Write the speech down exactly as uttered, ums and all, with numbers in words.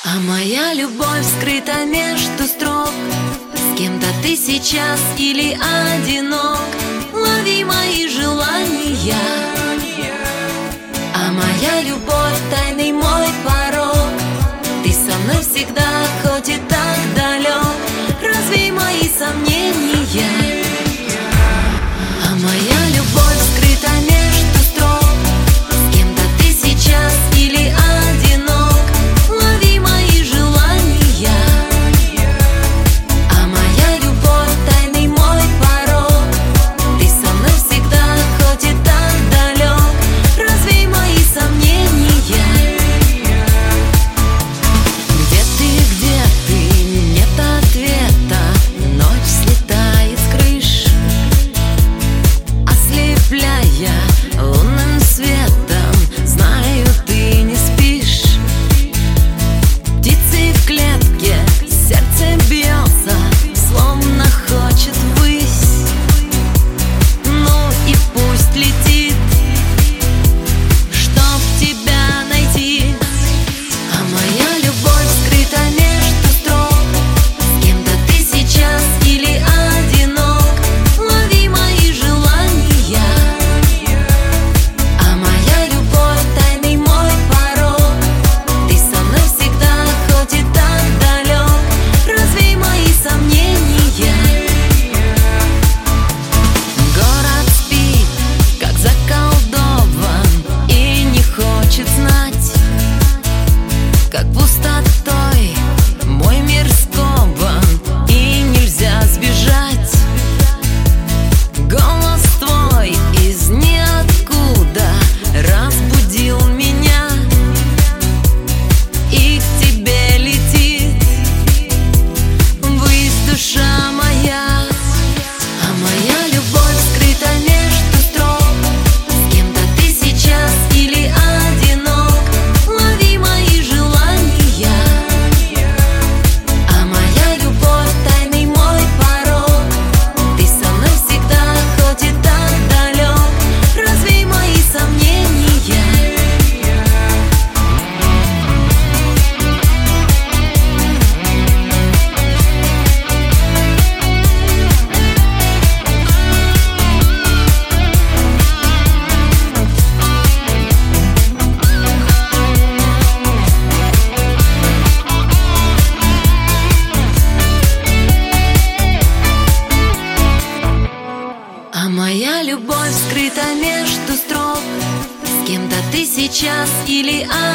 А моя любовь скрыта между строк. С кем-то ты сейчас или одинок. Лови мои желания. А моя любовь тайный мой порог. Ты со мной всегда, хоть и так далек. Развей мои сомнения. А моя любовь скрыта между строк. С кем-то ты сейчас или одинок. Лови мои желания. А моя любовь тайный мой порог. Ты со мной всегда, хоть и так далек. Развей мои сомнения. Где ты, где ты? Нет ответа. Ночь слетает с крыш, ослепляя лунным светом. Знаю, ты не спишь. Птицы в клетке, сердце бьется, словно хочет ввысь. Ну и пусть летит, чтоб тебя найти. А моя любовь скрыта между строк. С кем-то ты сейчас или одинок. Лови мои желания. А моя любовь тайный мой порог. Ты со мной всегда, хоть и так далек. Развей мои сомнения. Город спит, как заколдован, и не хочет знать, как пустотой мой мир скован, и нельзя сбежать. Голос твой из ниоткуда разбудил меня, и к тебе летит ввысь душа моя. А моя любовь скрыта между строк. С кем-то ты сейчас или одинок. Лови мои желания. А моя любовь тайный мой порог. Ты со мной всегда, хоть и так далек. Развей мои сомнения. А моя любовь скрыта между строк. С кем-то ты сейчас или